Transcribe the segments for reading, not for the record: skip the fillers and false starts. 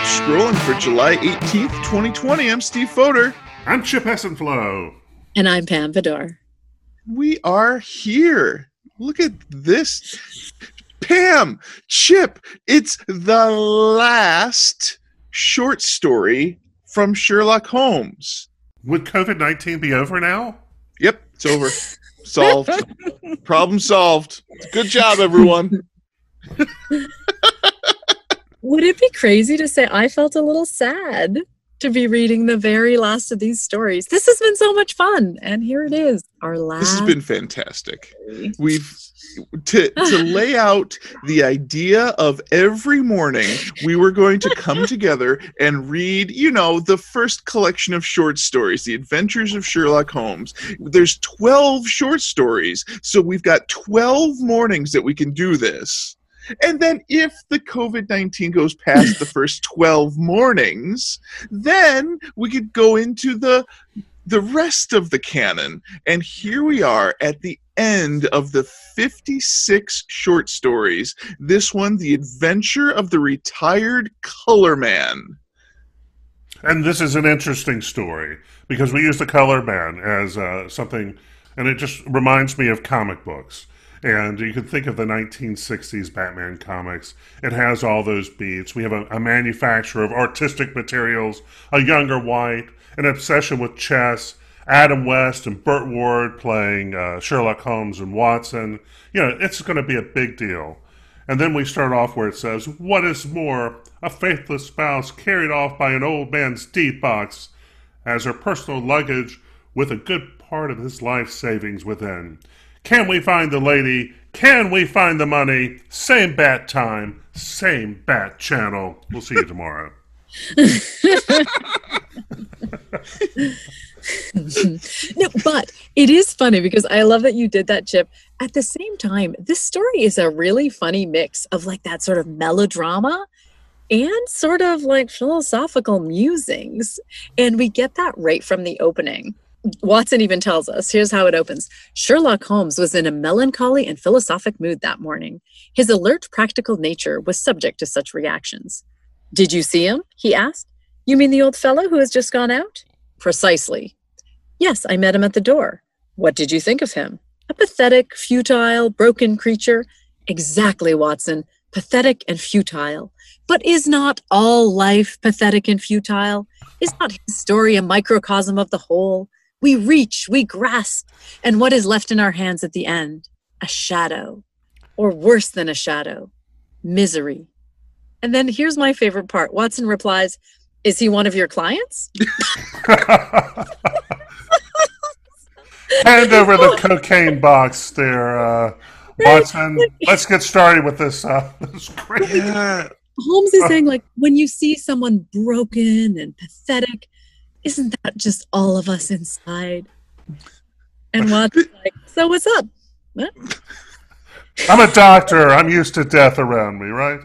Scrolling for July 18th, 2020. I'm Steve Fodor. I'm Chip Hessenflow. And I'm Pam Vidor. We are here. Look at this. Pam, Chip, it's the last short story from Sherlock Holmes. Would COVID-19 be over now? Yep, it's over. Solved. Problem solved. Good job, everyone. Would it be crazy to say I felt a little sad to be reading the very last of these stories? This has been so much fun. And here it is, our last. This has been fantastic. We've to lay out the idea of every morning we were going to come together and read, the first collection of short stories, The Adventures of Sherlock Holmes. There's 12 short stories, so we've got 12 mornings that we can do this. And then if the COVID-19 goes past the first 12 mornings, then we could go into the rest of the canon. And here we are at the end of the 56 short stories. This one, The Adventure of the Retired Color Man. And this is an interesting story because we use the Color Man as something, and it just reminds me of comic books. And you can think of the 1960s Batman comics. It has all those beats. We have a manufacturer of artistic materials, a younger White, an obsession with chess, Adam West and Burt Ward playing Sherlock Holmes and Watson. It's going to be a big deal. And then we start off where it says, "What is more, a faithless spouse carried off by an old man's deed box as her personal luggage with a good part of his life savings within. Can we find the lady? Can we find the money? Same bat time, same bat channel. We'll see you tomorrow." No, but it is funny because I love that you did that, Chip. At the same time, this story is a really funny mix of like that sort of melodrama and sort of like philosophical musings. And we get that right from the opening. Watson even tells us, here's how it opens. Sherlock Holmes was in a melancholy and philosophic mood that morning. His alert, practical nature was subject to such reactions. "Did you see him?" he asked. "You mean the old fellow who has just gone out?" "Precisely." "Yes, I met him at the door." "What did you think of him?" "A pathetic, futile, broken creature." "Exactly, Watson. Pathetic and futile. But is not all life pathetic and futile? Is not his story a microcosm of the whole? We reach, we grasp, and what is left in our hands at the end? A shadow, or worse than a shadow, misery." And then here's my favorite part. Watson replies, "Is he one of your clients?" Hand over the cocaine box there, Watson. Let's get started with this. This great. Yeah. Holmes is saying, like, when you see someone broken and pathetic, isn't that just all of us inside? And Watson's like, "So what's up?" What? I'm a doctor. I'm used to death around me, right?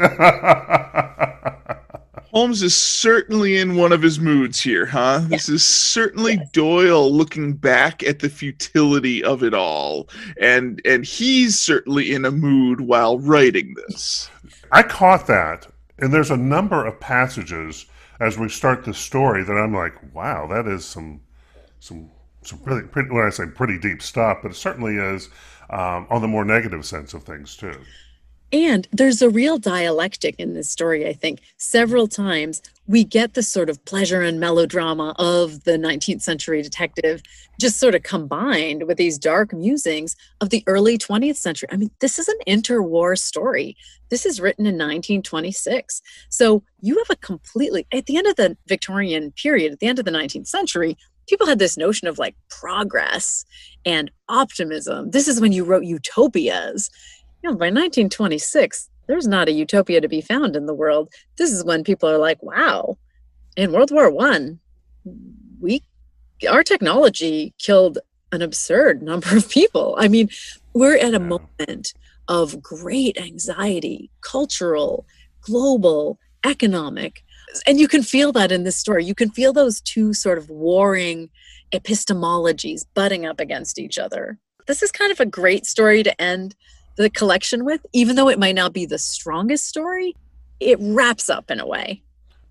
Holmes is certainly in one of his moods here, huh? Yes. This is certainly Yes. Doyle looking back at the futility of it all. And he's certainly in a mood while writing this. I caught that, and there's a number of passages as we start the story that I'm like, wow, that is some really pretty, when I say pretty deep stuff, but it certainly is on the more negative sense of things too. And there's a real dialectic in this story, I think. Several times we get the sort of pleasure and melodrama of the 19th century detective just sort of combined with these dark musings of the early 20th century. I mean, this is an interwar story. This is written in 1926. So you have a completely, at the end of the Victorian period, at the end of the 19th century, people had this notion of like progress and optimism. This is when you wrote utopias. By 1926, there's not a utopia to be found in the world. This is when people are like, wow, in World War I, our technology killed an absurd number of people. I mean, we're at a moment of great anxiety, cultural, global, economic. And you can feel that in this story. You can feel those two sort of warring epistemologies butting up against each other. This is kind of a great story to end the collection with, even though it might not be the strongest story, it wraps up in a way.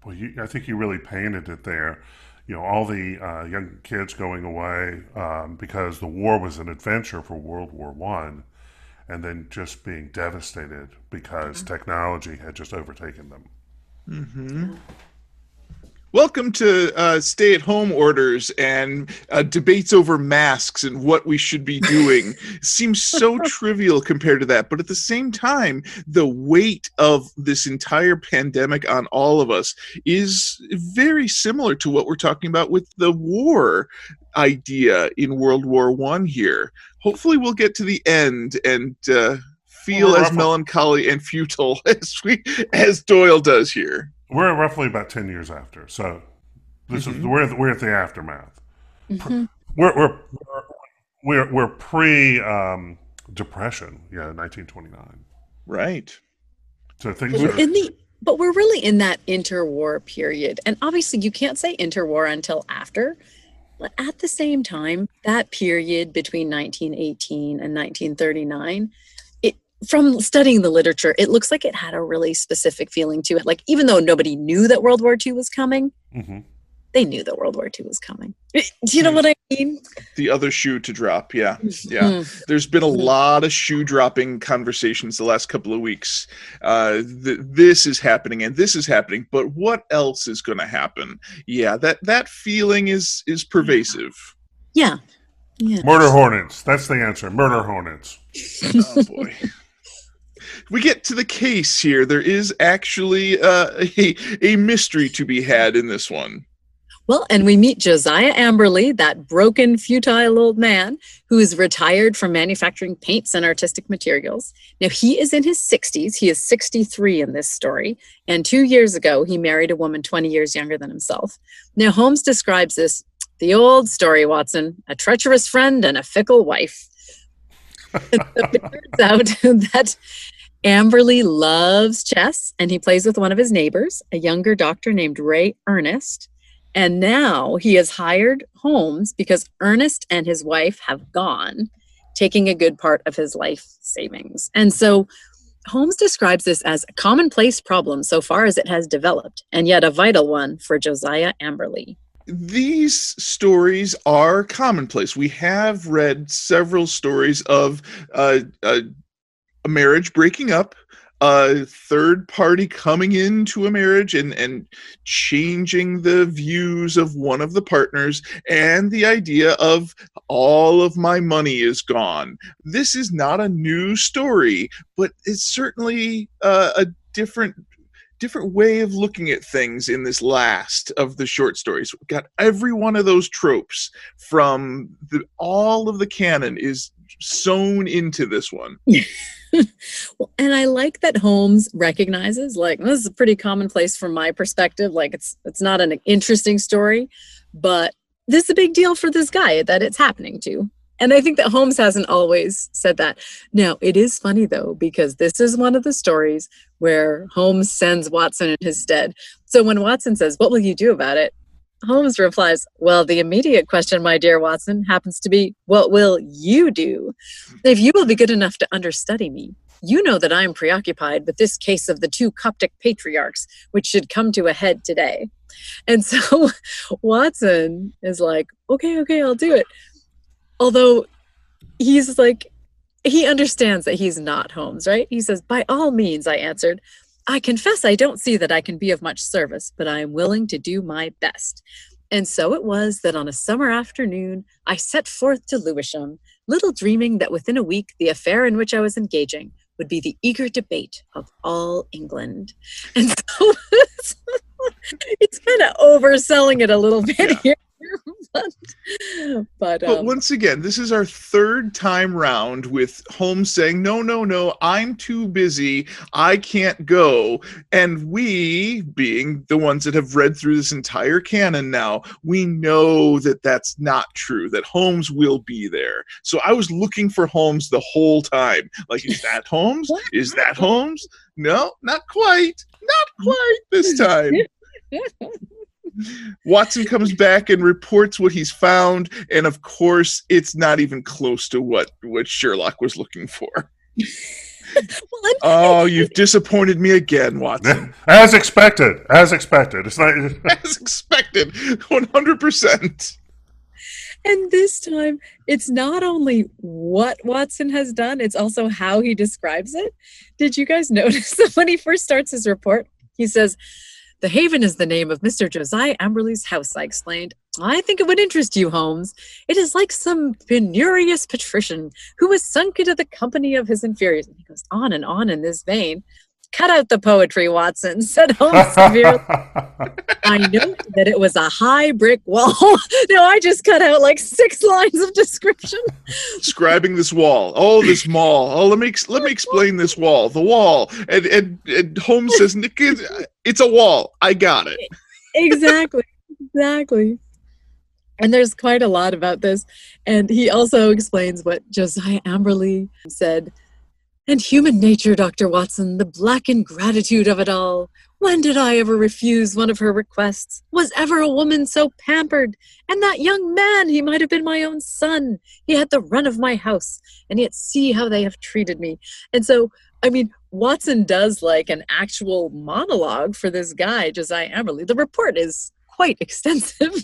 Well, I think you really painted it there. All the young kids going away because the war was an adventure for World War One, and then just being devastated because technology had just overtaken them. Mm-hmm. Welcome to stay-at-home orders and debates over masks and what we should be doing. Seems so trivial compared to that, but at the same time, the weight of this entire pandemic on all of us is very similar to what we're talking about with the war idea in World War One here. Hopefully we'll get to the end and feel as melancholy and futile as Doyle does here. We're roughly about 10 years after, so this is we're at the aftermath. Mm-hmm. We're pre depression, 1929. Right. So things but we're really in that interwar period, and obviously you can't say interwar until after. But at the same time, that period between 1918 and 1939. From studying the literature, it looks like it had a really specific feeling to it. Like, even though nobody knew that World War II was coming, they knew that World War II was coming. Do you know what I mean? The other shoe to drop, yeah. There's been a lot of shoe dropping conversations the last couple of weeks. This is happening and this is happening, but what else is going to happen? Yeah, that feeling is pervasive. Yeah. Murder hornets. That's the answer. Murder hornets. Oh boy. We get to the case here. There is actually a mystery to be had in this one. Well, and we meet Josiah Amberley, that broken, futile old man who is retired from manufacturing paints and artistic materials. Now, he is in his 60s. He is 63 in this story. And 2 years ago, he married a woman 20 years younger than himself. Now, Holmes describes this, the old story, Watson, a treacherous friend and a fickle wife. It turns out that Amberley loves chess, and he plays with one of his neighbors, a younger doctor named Ray Ernest. And now he has hired Holmes because Ernest and his wife have gone, taking a good part of his life savings. And so Holmes describes this as a commonplace problem so far as it has developed, and yet a vital one for Josiah Amberley. These stories are commonplace. We have read several stories of a marriage breaking up, a third party coming into a marriage and changing the views of one of the partners, and the idea of all of my money is gone. This is not a new story, but it's certainly a different way of looking at things in this last of the short stories. We've got every one of those tropes from all of the canon is sewn into this one. Well, and I like that Holmes recognizes, like, this is a pretty commonplace from my perspective. Like, it's not an interesting story, but this is a big deal for this guy that it's happening to. And I think that Holmes hasn't always said that. Now, it is funny, though, because this is one of the stories where Holmes sends Watson in his stead. So when Watson says, "What will you do about it?" Holmes replies, "Well, the immediate question, my dear Watson, happens to be, what will you do? If you will be good enough to understudy me, you know that I am preoccupied with this case of the 2 Coptic patriarchs, which should come to a head today." And so Watson is like, okay, I'll do it. Although he's like, he understands that he's not Holmes, right? He says, "By all means," I answered. "I confess I don't see that I can be of much service, but I am willing to do my best." And so it was that on a summer afternoon, I set forth to Lewisham, little dreaming that within a week, the affair in which I was engaging would be the eager debate of all England. And so it's kind of overselling it a little bit here. But once again, this is our third time round with Holmes saying, no, I'm too busy, I can't go. And we, being the ones that have read through this entire canon now, we know that that's not true, that Holmes will be there. So I was looking for Holmes the whole time. Like, is that Holmes? Is that Holmes? No, not quite this time. Watson comes back and reports what he's found, and of course, it's not even close to what Sherlock was looking for. Oh, you've disappointed me again, Watson. As expected. It's not As expected, 100%. And this time, it's not only what Watson has done, it's also how he describes it. Did you guys notice that when he first starts his report, he says, "The Haven is the name of Mr. Josiah Amberley's house," I explained. "I think it would interest you, Holmes. It is like some penurious patrician who was sunk into the company of his inferiors." And he goes on and on in this vein. "Cut out the poetry, Watson," said Holmes severely. "I know that it was a high brick wall." No, I just cut out like 6 lines of description. Describing this wall. Oh, this mall. Oh, let me explain this wall. The wall. And Holmes says, "Nick, it's a wall. I got it." Exactly. And there's quite a lot about this. And he also explains what Josiah Amberley said. "And human nature, Dr. Watson, the black ingratitude of it all. When did I ever refuse one of her requests? Was ever a woman so pampered? And that young man, he might have been my own son. He had the run of my house, and yet see how they have treated me." And so, I mean, Watson does like an actual monologue for this guy, Josiah Amberley. The report is quite extensive.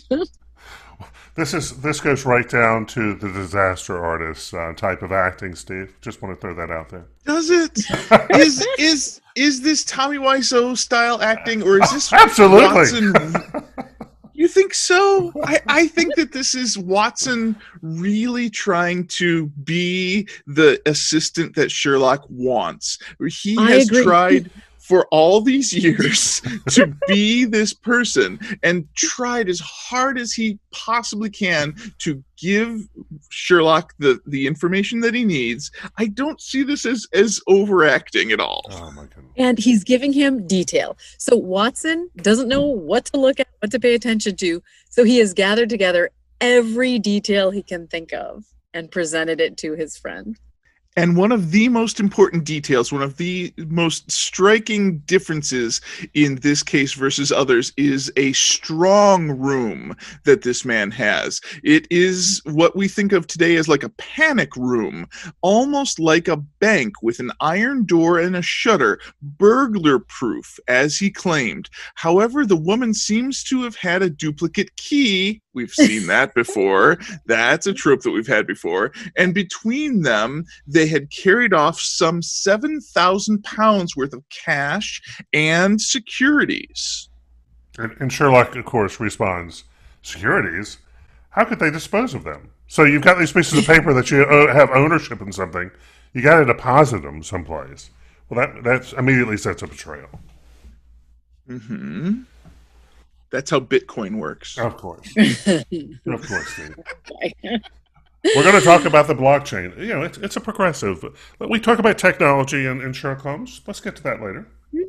This goes right down to the disaster artist type of acting, Steve. Just want to throw that out there. Does it? Is this Tommy Wiseau style acting, or is this absolutely Watson? You think so? I think that this is Watson really trying to be the assistant that Sherlock wants. He has tried for all these years to be this person and tried as hard as he possibly can to give Sherlock the information that he needs. I don't see this as overacting at all. Oh my goodness. And he's giving him detail. So Watson doesn't know what to look at, what to pay attention to. So he has gathered together every detail he can think of and presented it to his friend. And one of the most important details, one of the most striking differences in this case versus others is a strong room that this man has. It is what we think of today as like a panic room, almost like a bank with an iron door and a shutter, burglar-proof, as he claimed. However, the woman seems to have had a duplicate key. We've seen that before. That's a trope that we've had before. And between them, they had carried off some 7,000 pounds worth of cash and securities. And Sherlock, of course, responds, "Securities? How could they dispose of them? So you've got these pieces of paper that you have ownership in something. You got to deposit them someplace. Well, that immediately sets a betrayal." Mm-hmm. That's how Bitcoin works. Of course. Of course, Steve. We're going to talk about the blockchain. You know, it's a progressive. We talk about technology in Sherlock Holmes. Let's get to that later.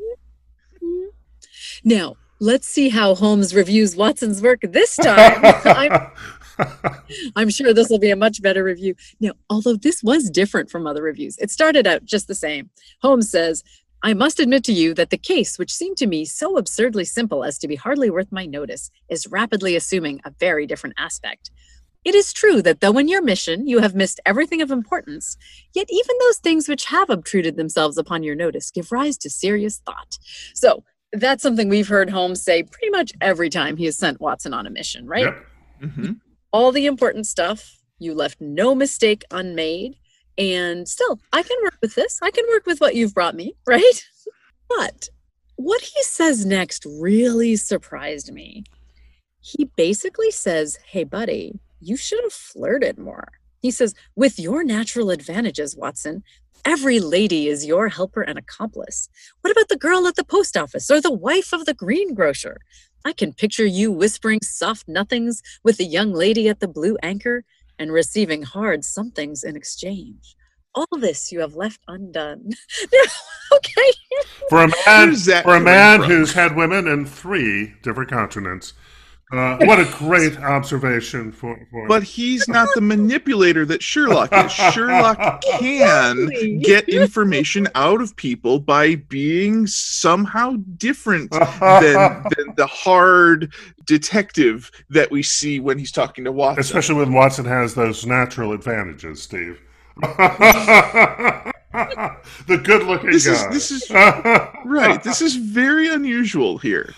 Now, let's see how Holmes reviews Watson's work this time. I'm sure this will be a much better review. Now, although this was different from other reviews, it started out just the same. Holmes says, "I must admit to you that the case, which seemed to me so absurdly simple as to be hardly worth my notice, is rapidly assuming a very different aspect. It is true that though in your mission you have missed everything of importance, yet even those things which have obtruded themselves upon your notice give rise to serious thought." So that's something we've heard Holmes say pretty much every time he has sent Watson on a mission, right? Yep. Mm-hmm. All the important stuff, you left no mistake unmade. And still, I can work with this. I can work with what you've brought me, right? But what he says next really surprised me. He basically says, "Hey, buddy, you should have flirted more." He says, "With your natural advantages, Watson, every lady is your helper and accomplice. What about the girl at the post office or the wife of the greengrocer? I can picture you whispering soft nothings with the young lady at the Blue Anchor and receiving hard somethings in exchange. All this you have left undone." Okay. For a man who's had women in 3 different continents, what a great observation for. But he's not the manipulator that Sherlock is. Sherlock can get information out of people by being somehow different than the hard detective that we see when he's talking to Watson. Especially when Watson has those natural advantages, Steve. The good-looking guy. This is right. This is very unusual here.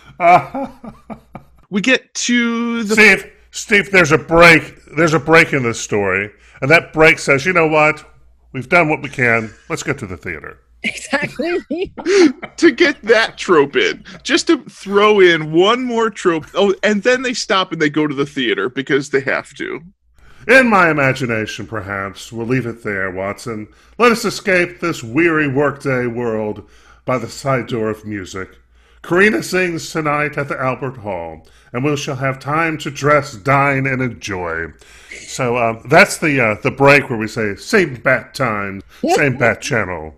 We get to the Steve. There's a break. There's a break in this story, and that break says, "You know what? We've done what we can. Let's get to the theater." Exactly. to get that trope in, just to throw in one more trope. Oh, and then they stop and they go to the theater because they have to. In my imagination, perhaps, we'll leave it there, Watson. Let us escape this weary workday world by the side door of music. Karina sings tonight at the Albert Hall, and we shall have time to dress, dine, and enjoy. So that's the break where we say, same bat time, same bat channel.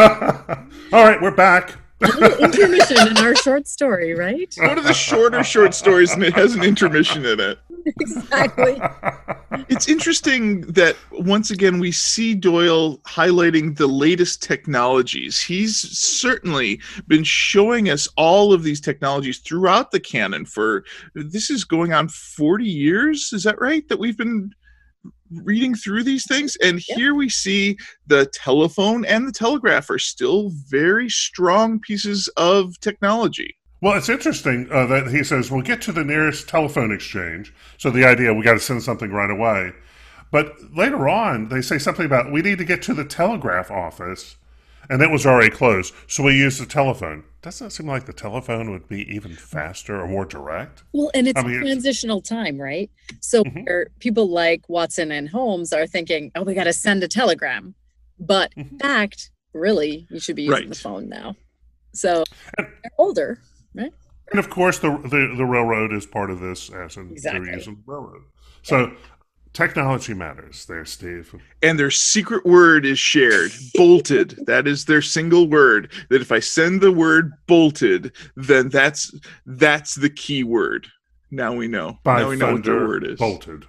All right, we're back. A little intermission in our short story, right? One of the shorter short stories, and it has an intermission in it. Exactly. It's interesting that once again we see Doyle highlighting the latest technologies. He's certainly been showing us all of these technologies throughout the canon for, this is going on 40 years, is that right? That we've been reading through these things, and here we see the telephone and the telegraph are still very strong pieces of technology. Well, it's interesting that he says, we'll get to the nearest telephone exchange. So the idea, we got to send something right away. But later on, they say something about, we need to get to the telegraph office. And it was already closed. So we use the telephone. Doesn't it seem like the telephone would be even faster or more direct? Well, and it's a transitional time, right? So where people like Watson and Holmes are thinking, oh, we got to send a telegram. But in fact, really, you should be using the phone now. So they're older. Right. And of course, the railroad is part of this, as in they're using the railroad. So technology matters there, Steve. And their secret word is shared, bolted. That is their single word. That if I send the word bolted, then that's the key word. Now we know. Now we know what their word is. Bolted.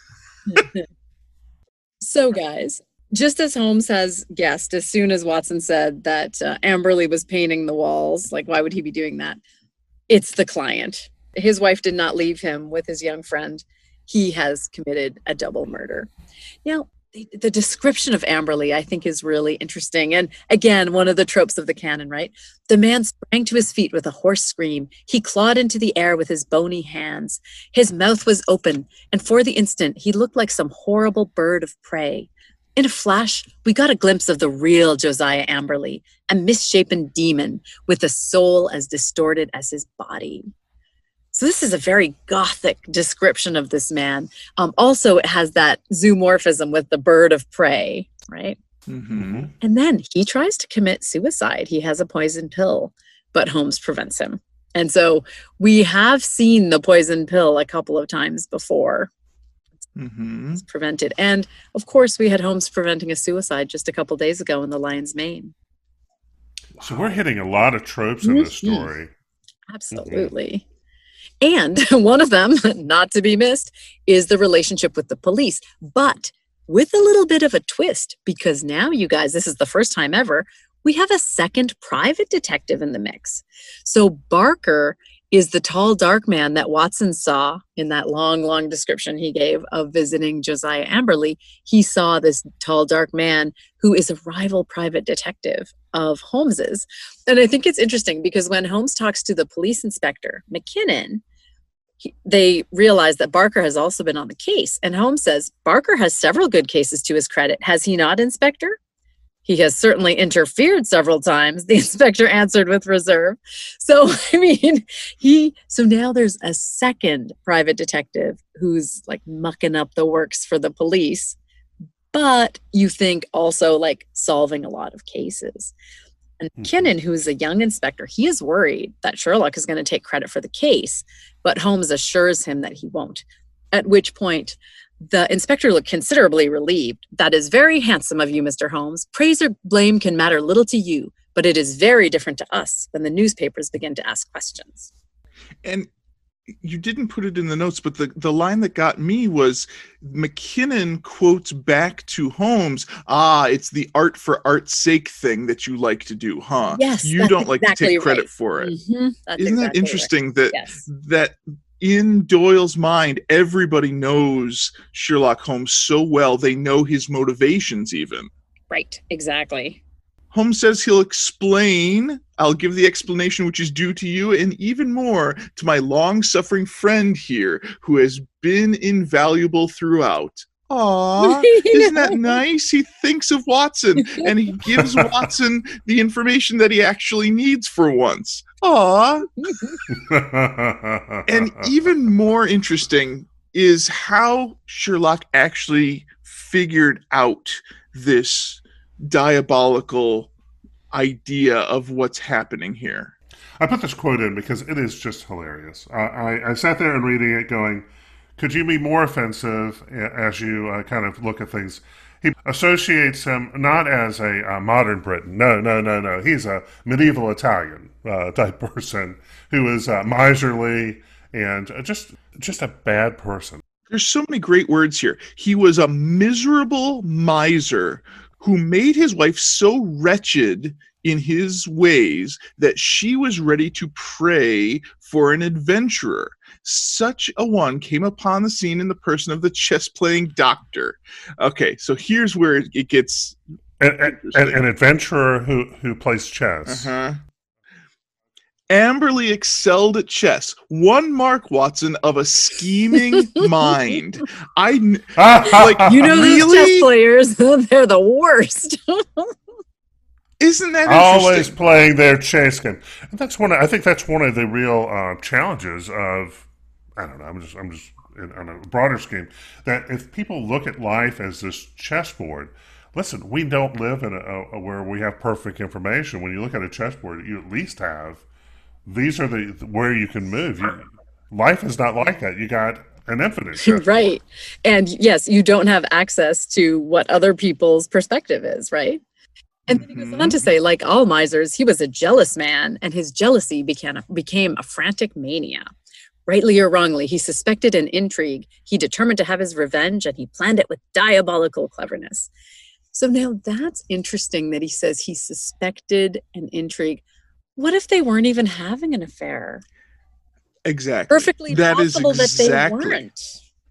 So, guys, just as Holmes has guessed, as soon as Watson said that Amberley was painting the walls, like, why would he be doing that? It's the client. His wife did not leave him with his young friend. He has committed a double murder. Now, the description of Amberley, I think, is really interesting. And again, one of the tropes of the canon, right? The man sprang to his feet with a hoarse scream. He clawed into the air with his bony hands. His mouth was open, and for the instant, he looked like some horrible bird of prey. In a flash, we got a glimpse of the real Josiah Amberley, a misshapen demon with a soul as distorted as his body. So this is a very gothic description of this man. Also, it has that zoomorphism with the bird of prey, right? Mm-hmm. And then he tries to commit suicide. He has a poison pill, but Holmes prevents him. And so we have seen the poison pill a couple of times before. It's prevented. And of course, we had Holmes preventing a suicide just a couple days ago in The Lion's Mane. So we're hitting a lot of tropes in this story. Absolutely. And one of them, not to be missed, is the relationship with the police, but with a little bit of a twist, because now, you guys, this is the first time ever, we have a second private detective in the mix. So Barker is the tall, dark man that Watson saw in that long, long description he gave of visiting Josiah Amberley. He saw this tall, dark man who is a rival private detective of Holmes's. And I think it's interesting because when Holmes talks to the police inspector, McKinnon, they realize that Barker has also been on the case. And Holmes says, Barker has several good cases to his credit. Has he not, Inspector? He has certainly interfered several times, the inspector answered with reserve. So, I mean, so now there's a second private detective who's like mucking up the works for the police, but you think also like solving a lot of cases. And McKinnon, who's a young inspector, he is worried that Sherlock is going to take credit for the case, but Holmes assures him that he won't. At which point, the inspector looked considerably relieved. That is very handsome of you, Mr. Holmes. Praise or blame can matter little to you, but it is very different to us when the newspapers begin to ask questions. And you didn't put it in the notes, but the line that got me was McKinnon quotes back to Holmes, it's the art for art's sake thing that you like to do, huh? Yes, you don't like to take credit for it. Mm-hmm. Isn't that interesting that in Doyle's mind, everybody knows Sherlock Holmes so well, they know his motivations even. Right, exactly. Holmes says he'll explain. I'll give the explanation which is due to you, and even more to my long-suffering friend here, who has been invaluable throughout. Aw, isn't that nice? He thinks of Watson, and he gives Watson the information that he actually needs for once. Aw. And even more interesting is how Sherlock actually figured out this diabolical idea of what's happening here. I put this quote in because it is just hilarious. I sat there and reading it going, could you be more offensive as you kind of look at things? He associates him not as a modern Briton. No. He's a medieval Italian type person who is miserly and just a bad person. There's so many great words here. He was a miserable miser who made his wife so wretched in his ways that she was ready to pray for an adventurer. Such a one came upon the scene in the person of the chess-playing doctor. Okay, so here's where it gets an adventurer who plays chess. Uh-huh. Amberley excelled at chess. One mark, Watson, of a scheming mind. Those chess players, they're the worst. Isn't that always playing their chess game? And I think that's one of the real challenges of. I don't know. I'm just on a broader scheme that if people look at life as this chessboard. Listen, we don't live in a where we have perfect information. When you look at a chessboard, you at least have. These are where you can move. Life is not like that. You got an infinite chessboard. Right. And yes, you don't have access to what other people's perspective is, right? And then he goes on to say, like all misers, he was a jealous man, and his jealousy became a frantic mania. Rightly or wrongly, he suspected an intrigue. He determined to have his revenge, and he planned it with diabolical cleverness. So now that's interesting that he says he suspected an intrigue. What if they weren't even having an affair? Exactly. Perfectly possible that they weren't.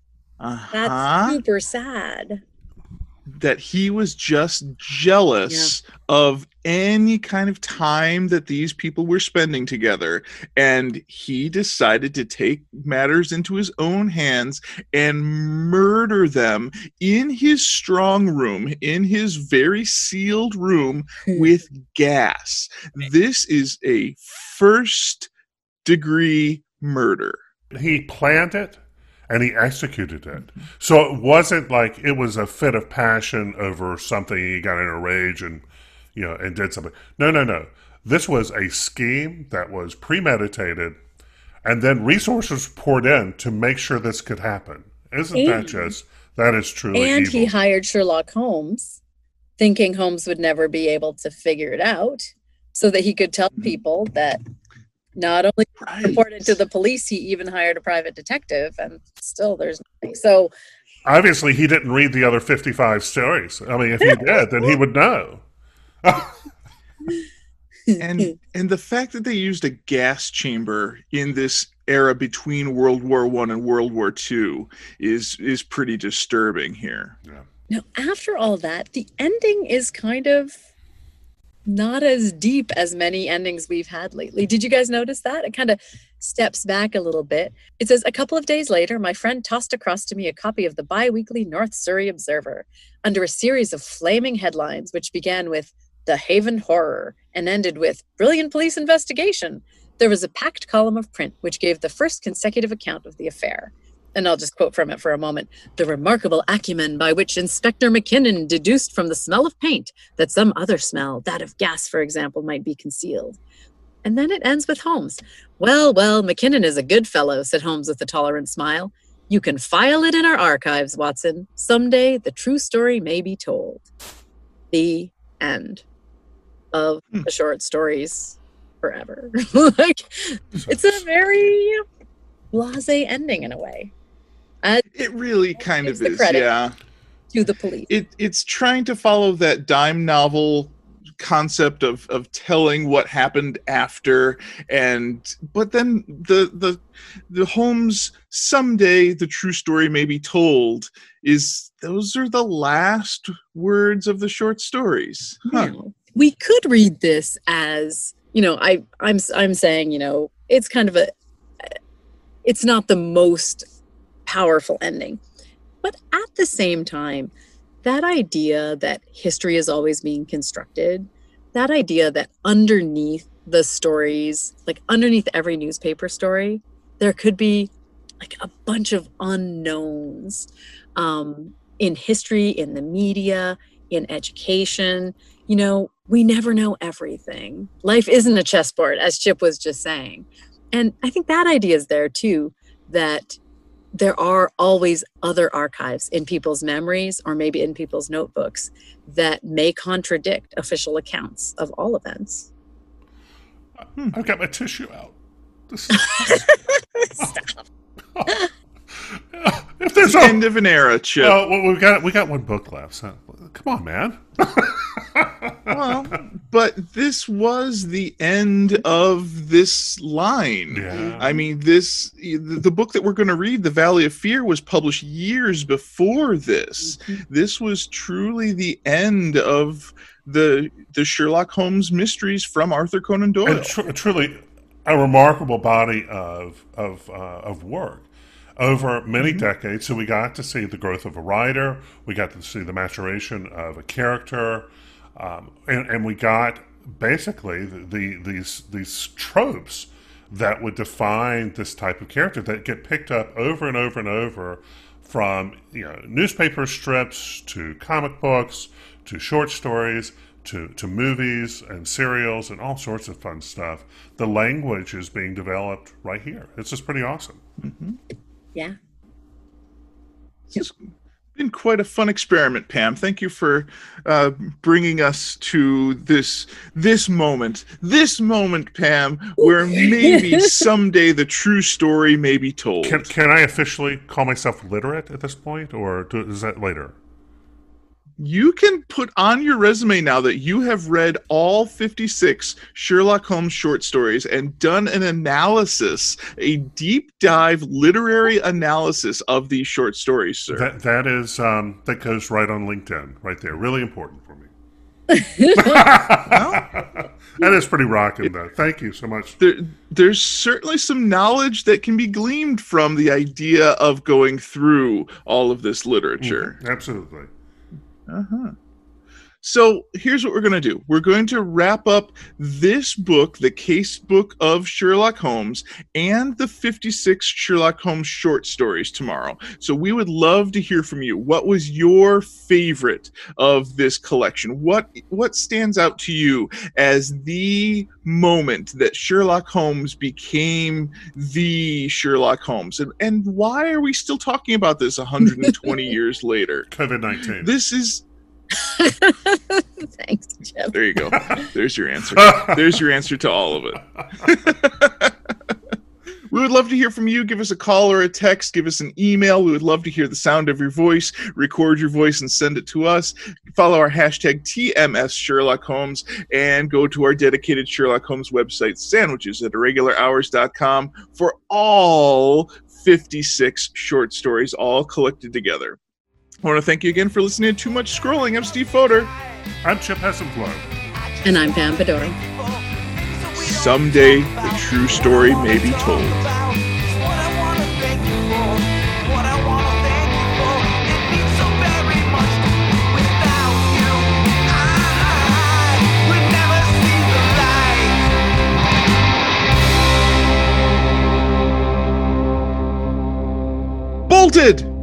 That's super sad. That he was just jealous of any kind of time that these people were spending together. And he decided to take matters into his own hands and murder them in his strong room, in his very sealed room with gas. This is a first-degree murder. He planned it. And he executed it. So it wasn't like it was a fit of passion over something. He got in a rage and did something. No. This was a scheme that was premeditated, and then resources poured in to make sure this could happen. That is truly evil. And he hired Sherlock Holmes, thinking Holmes would never be able to figure it out, so that he could tell people that not only reported to the police, he even hired a private detective, and still there's nothing. So obviously he didn't read the other 55 stories. I mean, if he did, then he would know. And the fact that they used a gas chamber in this era between World War I and World War II is pretty disturbing here. Yeah. Now, after all that, the ending is kind of not as deep as many endings we've had lately. Did you guys notice that? It kind of steps back a little bit. It says, a couple of days later, my friend tossed across to me a copy of the bi-weekly North Surrey Observer under a series of flaming headlines, which began with The Haven Horror and ended with Brilliant Police Investigation. There was a packed column of print, which gave the first consecutive account of the affair. And I'll just quote from it for a moment. The remarkable acumen by which Inspector McKinnon deduced from the smell of paint that some other smell, that of gas, for example, might be concealed. And then it ends with Holmes. Well, McKinnon is a good fellow, said Holmes with a tolerant smile. You can file it in our archives, Watson. Someday the true story may be told. The end of the short stories forever. It's a very blasé ending in a way. It really kind of is, yeah. To the police. It's trying to follow that dime novel concept of telling what happened after, but then the Holmes someday the true story may be told those are the last words of the short stories. Huh. we could read this as, I'm saying, it's kind of it's not the most powerful ending. But at the same time, that idea that history is always being constructed, that idea that underneath the stories, like underneath every newspaper story, there could be like a bunch of unknowns in history, in the media, in education. We never know everything. Life isn't a chessboard, as Chip was just saying. And I think that idea is there too, that there are always other archives in people's memories or maybe in people's notebooks that may contradict official accounts of all events. I've got my tissue out. Stop. If there's the end of an era, Chip. Well, we got one book left. So come on, man. Well, but this was the end of this line. Yeah. I mean, the book that we're going to read, The Valley of Fear, was published years before this. Mm-hmm. This was truly the end of the Sherlock Holmes mysteries from Arthur Conan Doyle. And truly a remarkable body of work over many decades. So we got to see the growth of a writer, we got to see the maturation of a character, and we got basically these tropes that would define this type of character that get picked up over and over and over, from newspaper strips to comic books to short stories to movies and serials and all sorts of fun stuff. The language is being developed right here. It's just pretty awesome. Mm-hmm. Yeah. It's been quite a fun experiment, Pam. Thank you for bringing us to this moment, Pam, where maybe someday the true story may be told. Can I officially call myself literate at this point, or is that later? You can put on your resume now that you have read all 56 Sherlock Holmes short stories and done an analysis, a deep dive literary analysis of these short stories, sir. That goes right on LinkedIn, right there. Really important for me. That is pretty rocking, though. Thank you so much. There's certainly some knowledge that can be gleaned from the idea of going through all of this literature. Mm-hmm. Absolutely. Uh-huh. So here's what we're going to do. We're going to wrap up this book, the case book of Sherlock Holmes, and the 56 Sherlock Holmes short stories tomorrow. So we would love to hear from you. What was your favorite of this collection? What stands out to you as the moment that Sherlock Holmes became the Sherlock Holmes? And why are we still talking about this 120 years later? COVID-19. This is... Thanks, Jeff. There you go. There's your answer. There's your answer to all of it. We would love to hear from you. Give us a call or a text. Give us an email. We would love to hear the sound of your voice. Record your voice and send it to us. Follow our hashtag TMS Sherlock Holmes and go to our dedicated Sherlock Holmes website, sandwiches at irregularhours.com, for all 56 short stories, all collected together. I want to thank you again for listening to Too Much Scrolling. I'm Steve Fodor. I'm Chip Hessenflow. And I'm Pam Bedore. Someday the true story may be told. Bolted!